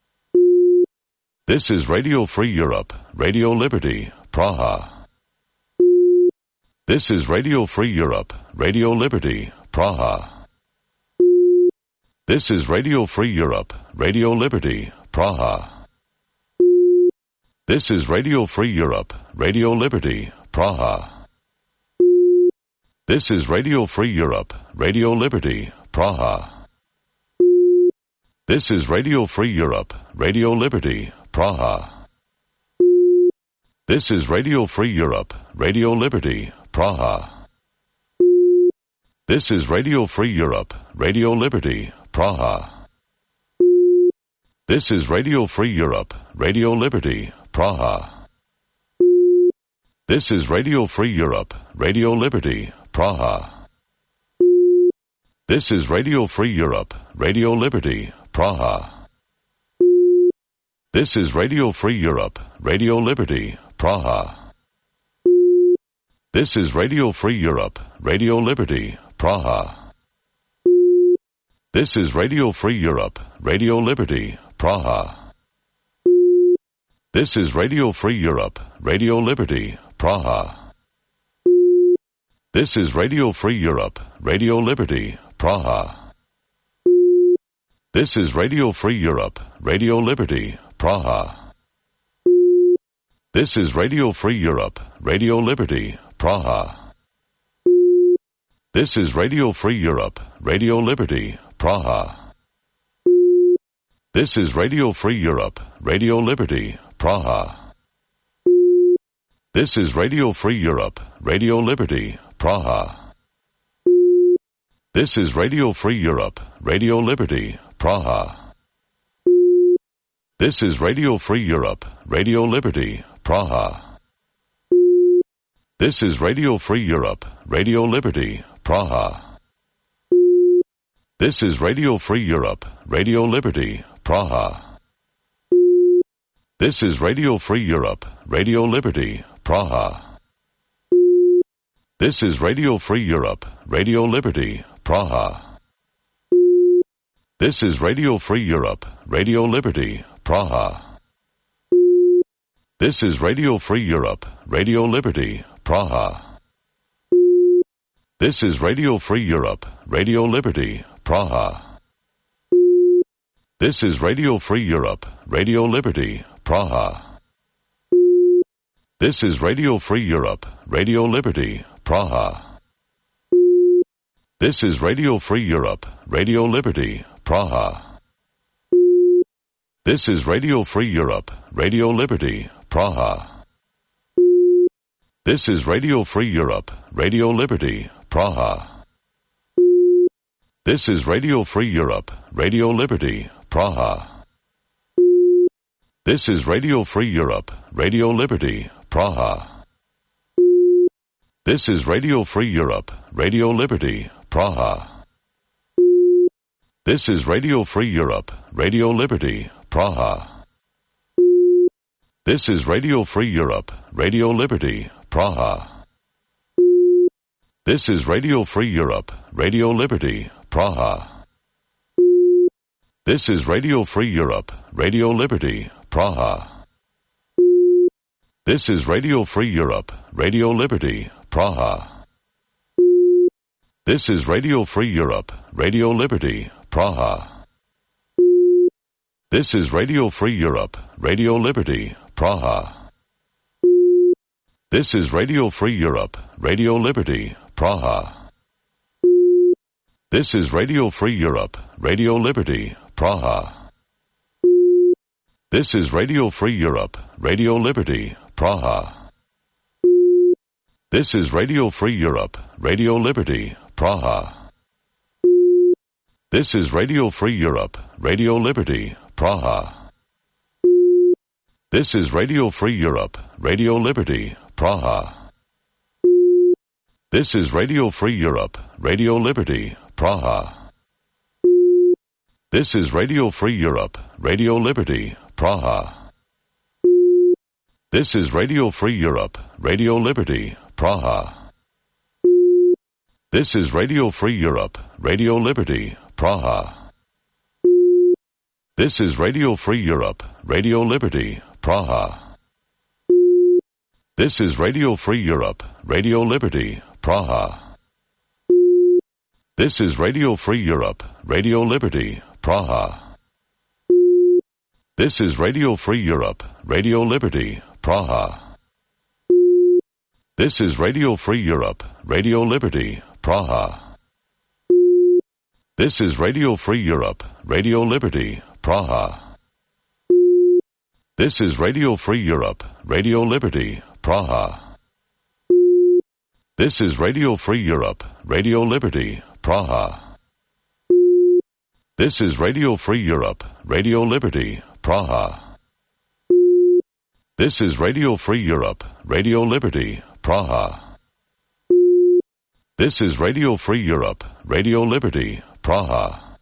This is Radio Free Europe, Radio Liberty, Praha. This is Radio Free Europe, Radio Liberty, Praha. This is Radio Free Europe, Radio Liberty, Praha. This is Radio Free Europe, Radio Liberty, Praha. This is Radio Free Europe, Radio Liberty, Praha. This is Radio Free Europe, Radio Liberty, Praha. This is Radio Free Europe, Radio Liberty, Praha. This is Radio Free Europe, Radio Liberty, Praha. This is Radio Free Europe, Radio Liberty, Praha. This is Radio Free Europe, Radio Liberty, Praha. This is Radio Free Europe, Radio Liberty, Praha. This is Radio Free Europe, Radio Liberty, Praha. This is Radio Free Europe, Radio Liberty, Praha. This is Radio Free Europe, Radio Liberty, Praha. This is Radio Free Europe, Radio Liberty, Praha. This is Radio Free Europe, Radio Liberty, Praha. This is Radio Free Europe, Radio Liberty, Praha. This is Radio Free Europe, Radio Liberty, Praha. This is Radio Free Europe, Radio Liberty, Praha. This is Radio Free Europe, Radio Liberty, Praha. This is Radio Free Europe, Radio Liberty, Praha. This is Radio Free Europe, Radio Liberty, Praha. This is Radio Free Europe, Radio Liberty, Praha. This is Radio Free Europe, Radio Liberty, Praha. This is Radio Free Europe, Radio Liberty, Praha. This is Radio Free Europe, Radio Liberty, Praha. This is Radio Free Europe, Radio Liberty, Praha. This is Radio Free Europe, Radio Liberty, Praha. This is Radio Free Europe, Radio Liberty, Praha. This is Radio Free Europe, Radio Liberty, Praha. This is Radio Free Europe, Radio Liberty, Praha. This is Radio Free Europe, Radio Liberty, Praha. This is Radio Free Europe, Radio Liberty, Praha. This is Radio Free Europe, Radio Liberty, Praha. This is Radio Free Europe, Radio Liberty, Praha. This is Radio Free Europe, Radio Liberty, Praha. This is Radio Free Europe, Radio Liberty, Praha. This is Radio Free Europe, Radio Liberty, Praha. This is Radio Free Europe, Radio Liberty, Praha. This is Radio Free Europe, Radio Liberty, Praha. This is Radio Free Europe, Radio Liberty, Praha. This is Radio Free Europe, Radio Liberty, Praha. This is Radio Free Europe, Radio Liberty, Praha. This is Radio Free Europe, Radio Liberty, Praha. This is Radio Free Europe, Radio Liberty, Praha. This is Radio Free Europe, Radio Liberty, Praha. This is Radio Free Europe, Radio Liberty, Praha. This is Radio Free Europe, Radio Liberty, Praha. This is Radio Free Europe, Radio Liberty, Praha. This is Radio Free Europe, Radio Liberty, Praha. This is Radio Free Europe, Radio Liberty, Praha. This is Radio Free Europe, Radio Liberty, Praha. This is Radio Free Europe, Radio Liberty, Praha. This is Radio Free Europe, Radio Liberty, Praha. This is Radio Free Europe, Radio Liberty, Praha. This is Radio Free Europe, Radio Liberty, Praha. This is Radio Free Europe, Radio Liberty, Praha. This is Radio Free Europe, Radio Liberty, Praha. This is Radio Free Europe, Radio Liberty, Praha. This is Radio Free Europe, Radio Liberty, Praha. This is Radio Free Europe, Radio Liberty, Praha. This is Radio Free Europe, Radio Liberty, Praha. This is Radio Free Europe, Radio Liberty, Praha. This is Radio Free Europe, Radio Liberty, Praha. This is Radio Free Europe, Radio Liberty, Praha. This is Radio Free Europe, Radio Liberty, Praha.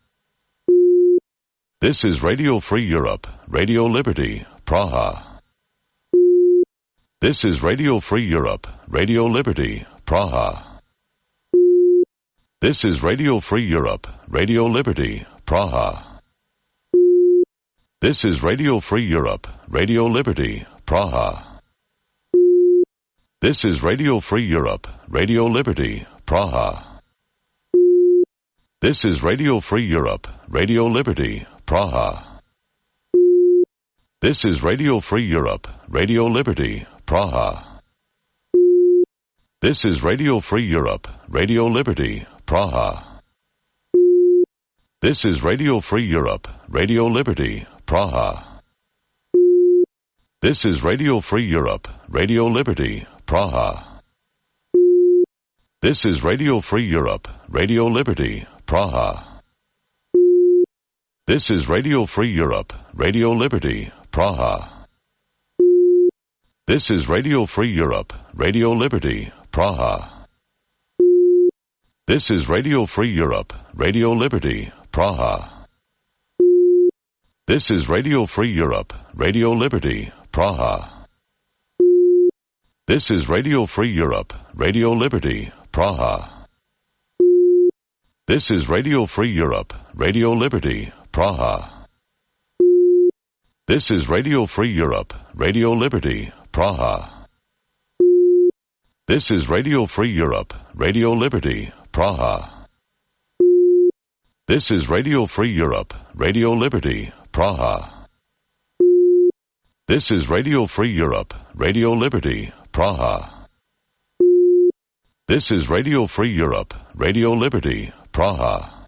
This is Radio Free Europe, Radio Liberty, Praha. This is Radio Free Europe, Radio Liberty, Praha. This is Radio Free Europe, Radio Liberty, Praha. This is Radio Free Europe, Radio Liberty, Praha. This is Radio Free Europe, Radio Liberty, Praha. This is Radio Free Europe, Radio Liberty, Praha. This is Radio Free Europe, Radio Liberty, Praha. This is Radio Free Europe, Radio Liberty, Praha. This is Radio Free Europe, Radio Liberty, Praha. This is Radio Free Europe, Radio Liberty, Praha. This is Radio Free Europe, Radio Liberty, Praha. This is Radio Free Europe, Radio Liberty, Praha. This is Radio Free Europe, Radio Liberty, Praha. This is Radio Free Europe, Radio Liberty, Praha. This is Radio Free Europe, Radio Liberty, Praha. This is Radio Free Europe, Radio Liberty, Praha. This is Radio Free Europe, Radio Liberty, Praha. This is Radio Free Europe, Radio Liberty, Praha. This is Radio Free Europe, Radio Liberty, Praha. This is Radio Free Europe, Radio Liberty, Praha. This is Radio Free Europe, Radio Liberty, Praha. This is Radio Free Europe, Radio Liberty, Praha.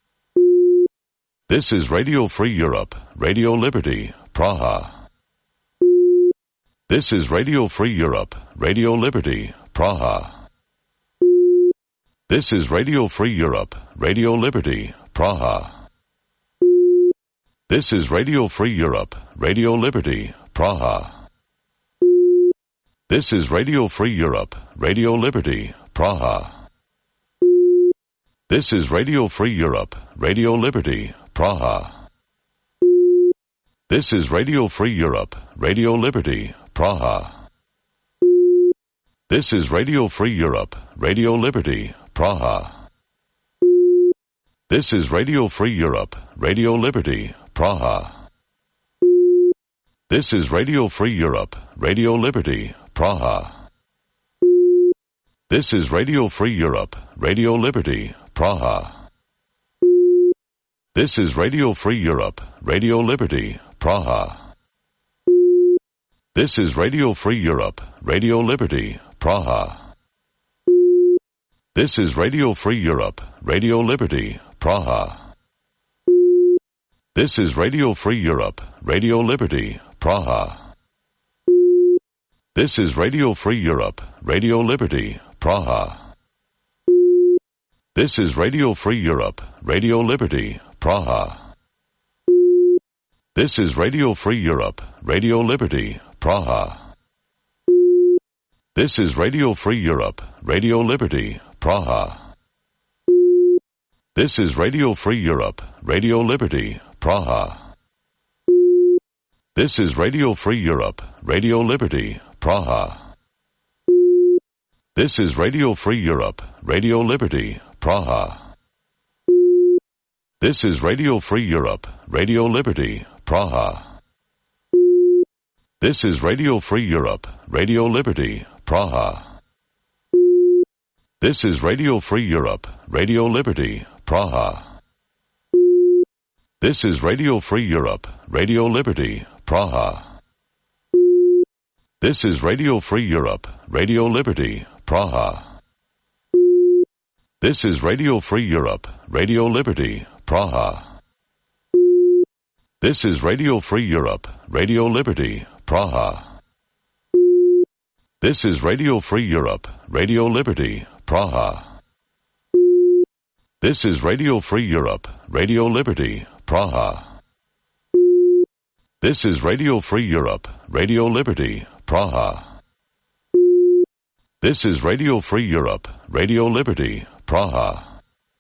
This is Radio Free Europe, Radio Liberty, Praha. This is Radio Free Europe, Radio Liberty, Praha. This is Radio Free Europe, Radio Liberty, Praha. This is Radio Free Europe, Radio Liberty, Praha. This is Radio Free Europe, Radio Liberty, Praha. This is Radio Free Europe, Radio Liberty, Praha. This is Radio Free Europe, Radio Liberty, Praha. This is Radio Free Europe, Radio Liberty, Praha. This is Radio Free Europe, Radio Liberty, Praha. This is Radio Free Europe, Radio Liberty, Praha. This is Radio Free Europe, Radio Liberty, Praha. This is Radio Free Europe, Radio Liberty, Praha. This is Radio Free Europe, Radio Liberty, Praha. This is Radio Free Europe, Radio Liberty, Praha. This is Radio Free Europe, Radio Liberty, Praha. This is Radio Free Europe, Radio Liberty, Praha. This is Radio Free Europe, Radio Liberty, Praha. This is Radio Free Europe, Radio Liberty, Praha. This is Radio Free Europe, Radio Liberty, Praha. This is Radio Free Europe, Radio Liberty, Praha. This is Radio Free Europe, Radio Liberty, Praha. This is Radio Free Europe, Radio Liberty, Praha. This is Radio Free Europe, Radio Liberty, Praha. This is Radio Free Europe, Radio Liberty, Praha. This is Radio Free Europe, Radio Liberty, Praha. This is Radio Free Europe, Radio Liberty, Praha. This is Radio Free Europe, Radio Liberty, Praha. This is Radio Free Europe, Radio Liberty, Praha. This is Radio Free Europe, Radio Liberty, Praha. This is Radio Free Europe, Radio Liberty, Praha. This is Radio Free Europe, Radio Liberty, Praha. This is Radio Free Europe, Radio Liberty, Praha. This is Radio Free Europe, Radio Liberty, Praha.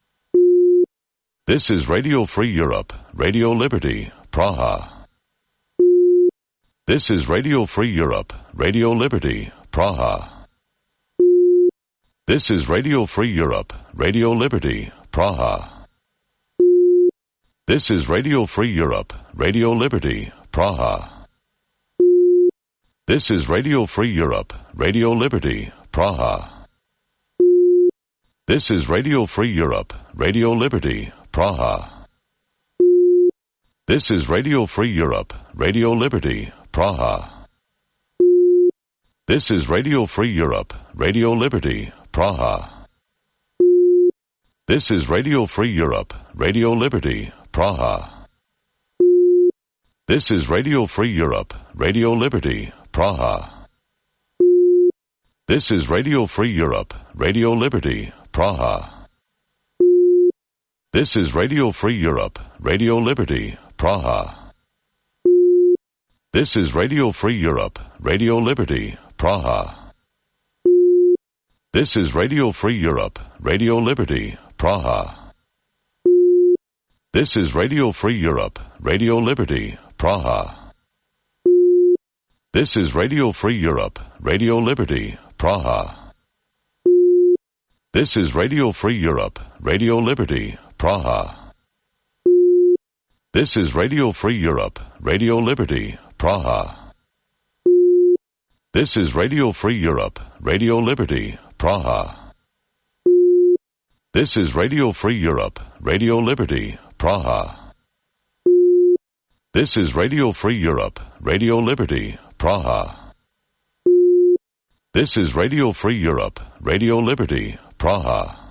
This is Radio Free Europe, Radio Liberty, Praha. This is Radio Free Europe, Radio Liberty, Praha. This is Radio Free Europe, Radio Liberty, Praha. This is Radio Free Europe, Radio Liberty, Praha. This is Radio Free Europe, Radio Liberty, Praha. This is Radio Free Europe, Radio Liberty, Praha. This is Radio Free Europe, Radio Liberty, Praha. This is Radio Free Europe, Radio Liberty, Praha. This is Radio Free Europe, Radio Liberty, Praha. This is Radio Free Europe, Radio Liberty, Praha. This is Radio Free Europe, Radio Liberty, Praha. This is Radio Free Europe, Radio Liberty, Praha. This is Radio Free Europe, Radio Liberty, Praha. This is Radio Free Europe, Radio Liberty, Praha. This is Radio Free Europe, Radio Liberty, Praha. This is Radio Free Europe, Radio Liberty, Praha. This is Radio Free Europe, Radio Liberty, Praha. This is Radio Free Europe, Radio Liberty, Praha. This is Radio Free Europe, Radio Liberty, Praha. This is Radio Free Europe, Radio Liberty, Praha. This is Radio Free Europe, Radio Liberty, Praha. This is Radio Free Europe, Radio Liberty, Praha.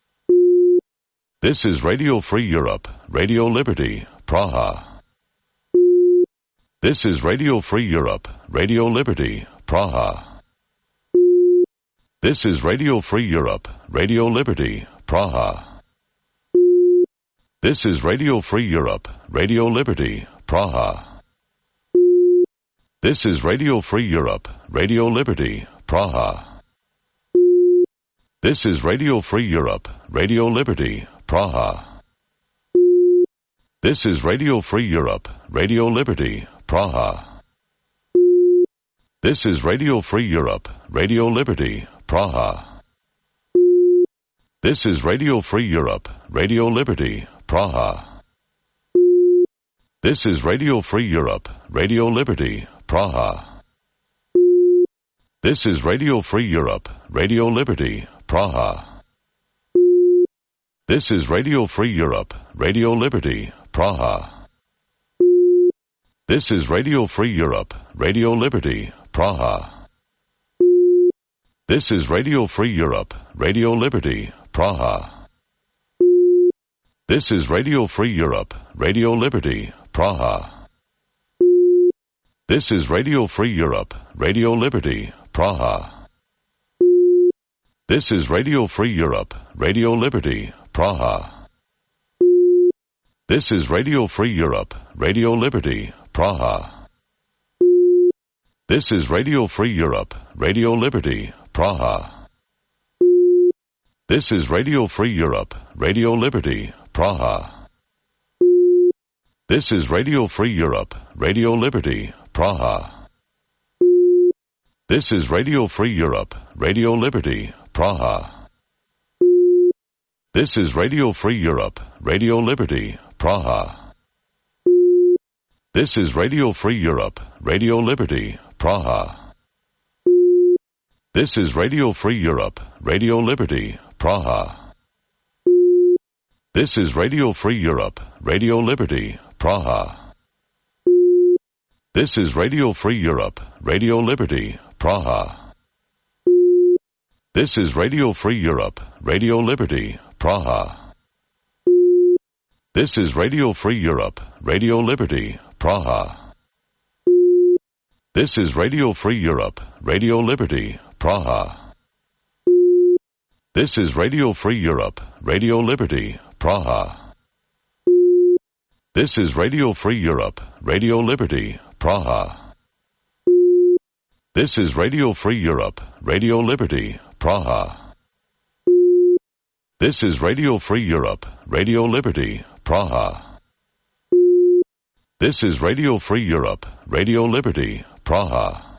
This is Radio Free Europe, Radio Liberty, Praha. This is Radio Free Europe, Radio Liberty, Praha. This is Radio Free Europe, Radio Liberty, Praha. This is Radio Free Europe, Radio Liberty, Praha. This is Radio Free Europe, Radio Liberty, Praha. This is Radio Free Europe, Radio Liberty, Praha. This is Radio Free Europe, Radio Liberty, Praha. This is Radio Free Europe, Radio Liberty, Praha. This is Radio Free Europe, Radio Liberty, Praha. This is Radio Free Europe, Radio Liberty, Praha. This is Radio Free Europe, Radio Liberty, Praha. This is Radio Free Europe, Radio Liberty, Praha. This is Radio Free Europe, Radio Liberty, Praha. This is Radio Free Europe, Radio Liberty, Praha. This is Radio Free Europe, Radio Liberty, Praha. This is Radio Free Europe, Radio Liberty, Praha. This is Radio Free Europe, Radio Liberty, Praha. This is Radio Free Europe, Radio Liberty, Praha. This is Radio Free Europe, Radio Liberty, Praha. This is Radio Free Europe, Radio Liberty, Praha. This is Radio Free Europe, Radio Liberty, Praha. This is Radio Free Europe, Radio Liberty, Praha. This is Radio Free Europe, Radio Liberty, Praha. This is Radio Free Europe, Radio Liberty, Praha. This is Radio Free Europe, Radio Liberty, Praha. This is Radio Free Europe, Radio Liberty, Praha. This is Radio Free Europe, Radio Liberty, Praha. This is Radio Free Europe, Radio Liberty, Praha. This is Radio Free Europe, Radio Liberty, Praha. This is Radio Free Europe, Radio Liberty, Praha. This is Radio Free Europe, Radio Liberty, Praha. This is Radio Free Europe, Radio Liberty, Praha. This is Radio Free Europe, Radio Liberty, Praha. This is Radio Free Europe, Radio Liberty, Praha. This is Radio Free Europe, Radio Liberty, Praha.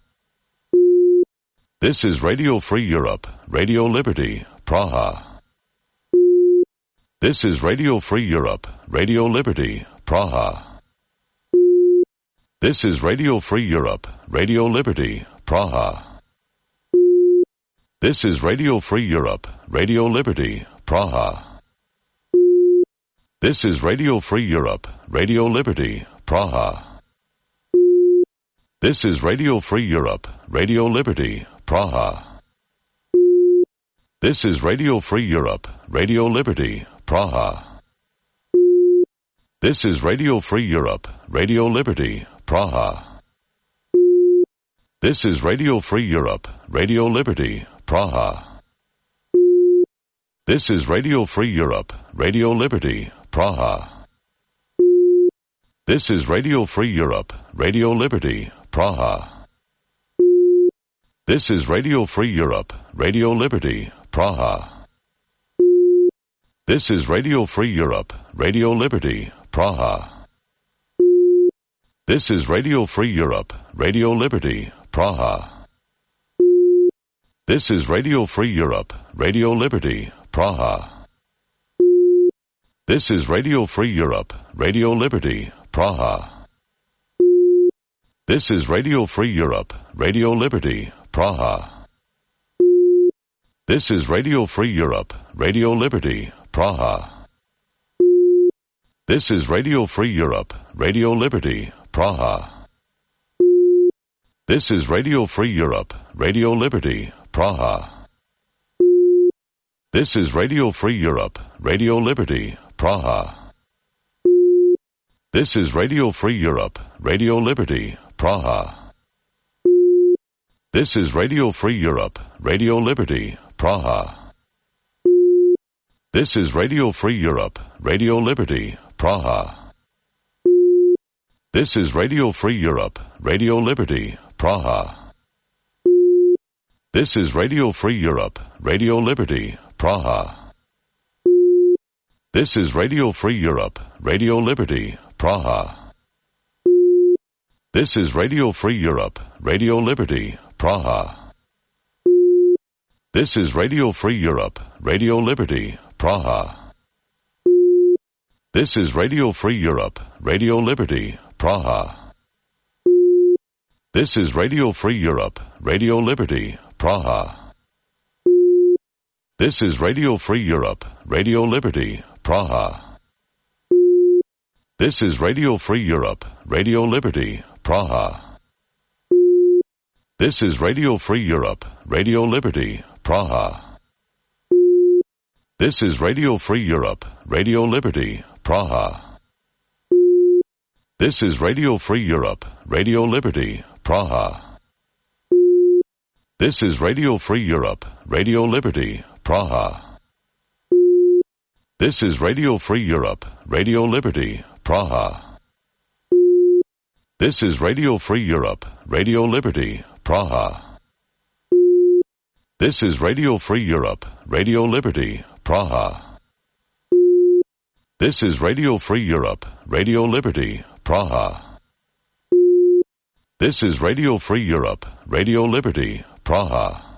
This is Radio Free Europe, Radio Liberty, Praha. This is Radio Free Europe, Radio Liberty, Praha. This is Radio Free Europe, Radio Liberty, Praha. This is Radio Free Europe, Radio Liberty, Praha. This is Radio Free Europe, Radio Liberty, Praha. This is Radio Free Europe, Radio Liberty, Praha. This is Radio Free Europe, Radio Liberty, Praha. This is Radio Free Europe, Radio Liberty, Praha. This is Radio Free Europe, Radio Liberty, Praha. This is Radio Free Europe, Radio Liberty, Praha. This is Radio Free Europe, Radio Liberty, Praha. This is Radio Free Europe, Radio Liberty, Praha. This is Radio Free Europe, Radio Liberty, Praha. This is Radio Free Europe, Radio Liberty, Praha. This is Radio Free Europe, Radio Liberty, Praha. This is Radio Free Europe, Radio Liberty, Praha. This is Radio Free Europe, Radio Liberty, Praha. This is Radio Free Europe, Radio Liberty, Praha. This is Radio Free Europe, Radio Liberty, Praha. This is Radio Free Europe, Radio Liberty, Praha. This is Radio Free Europe, Radio Liberty, Praha. This is Radio Free Europe, Radio Liberty, Praha. This is Radio Free Europe, Radio Liberty, Praha. This is Radio Free Europe, Radio Liberty, Praha. This is Radio Free Europe, Radio Liberty, Praha. This is Radio Free Europe, Radio Liberty, Praha. This is Radio Free Europe, Radio Liberty, Praha. This is Radio Free Europe, Radio Liberty, Praha. This is Radio Free Europe, Radio Liberty, Praha. This is Radio Free Europe, Radio Liberty, Praha. This is Radio Free Europe, Radio Liberty, Praha. This is Radio Free Europe, Radio Liberty, Praha. This is Radio Free Europe, Radio Liberty, Praha. This is Radio Free Europe, Radio Liberty, Praha. This is Radio Free Europe, Radio Liberty, Praha. This is Radio Free Europe, Radio Liberty, Praha. This is Radio Free Europe, Radio Liberty, Praha. This is Radio Free Europe, Radio Liberty, Praha. This is Radio Free Europe, Radio Liberty, Praha. This is Radio Free Europe, Radio Liberty, Praha. This is Radio Free Europe, Radio Liberty, Praha. This is Radio Free Europe, Radio Liberty, Praha.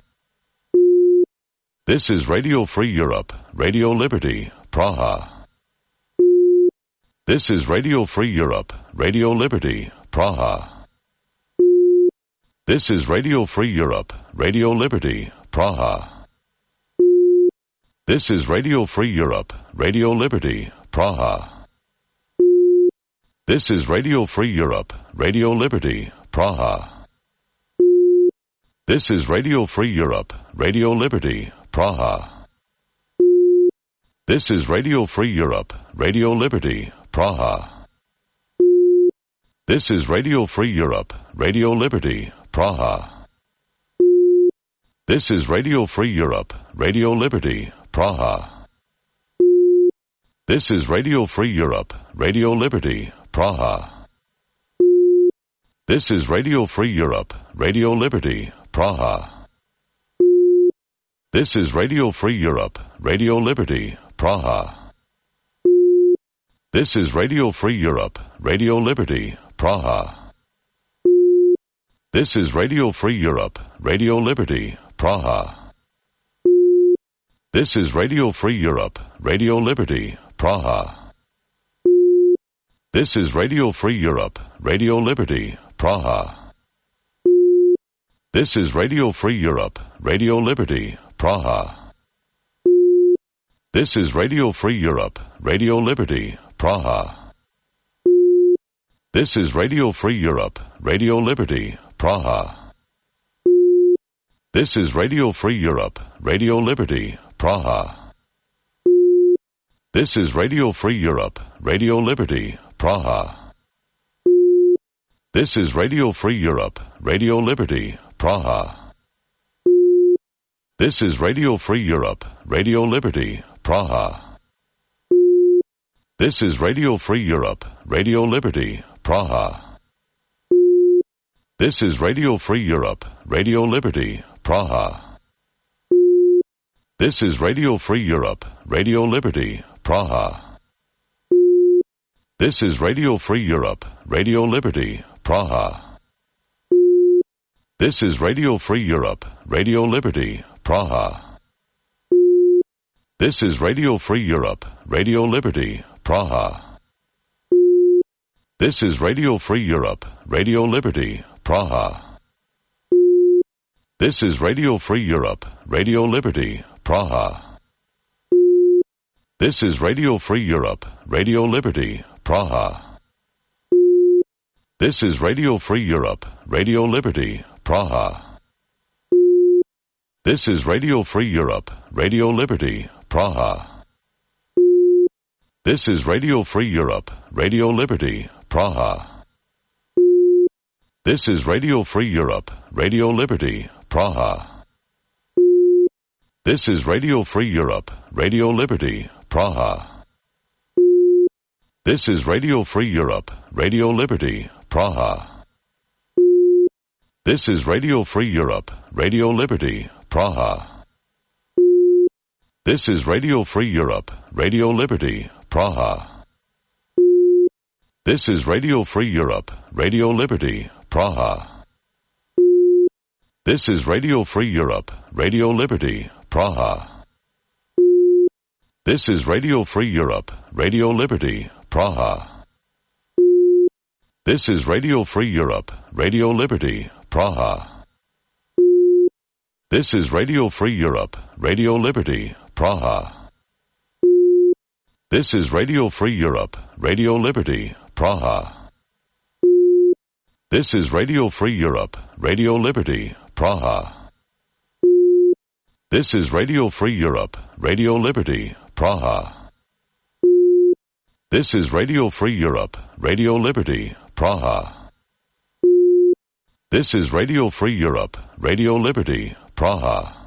This is Radio Free Europe, Radio Liberty, Praha. This is Radio Free Europe, Radio Liberty, Praha. This is Radio Free Europe, Radio Liberty, Praha. This is Radio Free Europe, Radio Liberty, Praha. This is Radio Free Europe, Radio Liberty, Praha. This is Radio Free Europe, Radio Liberty, Praha. This is Radio Free Europe, Radio Liberty, Praha. This is Radio Free Europe, Radio Liberty, Praha. This is Radio Free Europe, Radio Liberty, Praha. This is Radio Free Europe, Radio Liberty, Praha. This is Radio Free Europe, Radio Liberty, Praha. This is Radio Free Europe, Radio Liberty, Praha. This is Radio Free Europe, Radio Liberty, Praha. This is Radio Free Europe, Radio Liberty, Praha. This is Radio Free Europe, Radio Liberty, Praha. This is Radio Free Europe, Radio Liberty, Praha. This is Radio Free Europe, Radio Liberty, Praha. This is Radio Free Europe, Radio Liberty, Praha. This is Radio Free Europe, Radio Liberty, Praha. This is Radio Free Europe, Radio Liberty, Praha. This is Radio Free Europe, Radio Liberty, Praha. This is Radio Free Europe, Radio Liberty, Praha. This is Radio Free Europe, Radio Liberty, Praha. This is Radio Free Europe, Radio Liberty, Praha. This is Radio Free Europe, Radio Liberty, Praha. This is Radio Free Europe, Radio Liberty, Praha. This is Radio Free Europe, Radio Liberty, Praha. This is Radio Free Europe, Radio Liberty, Praha. This is Radio Free Europe, Radio Liberty, Praha. This is Radio Free Europe, Radio Liberty, Praha. This is Radio Free Europe, Radio Liberty, Praha. This is Radio Free Europe, Radio Liberty, Praha. This is Radio Free Europe, Radio Liberty, Praha. This is Radio Free Europe, Radio Liberty, Praha. This is Radio Free Europe, Radio Liberty, Praha. This is Radio Free Europe, Radio Liberty, Praha. This is Radio Free Europe, Radio Liberty, Praha. This is Radio Free Europe, Radio Liberty, Praha. This is Radio Free Europe, Radio Liberty, Praha. This is Radio Free Europe, Radio Liberty, Praha. This is Radio Free Europe, Radio Liberty, Praha. This is Radio Free Europe, Radio Liberty, Praha. This is Radio Free Europe, Radio Liberty, Praha. This is Radio Free Europe, Radio Liberty, Praha. This is Radio Free Europe, Radio Liberty, Praha. This is Radio Free Europe, Radio Liberty, Praha. This is Radio Free Europe, Radio Liberty, Praha. This is Radio Free Europe, Radio Liberty, Praha. This is Radio Free Europe, Radio Liberty, Praha. This is Radio Free Europe, Radio Liberty, Praha.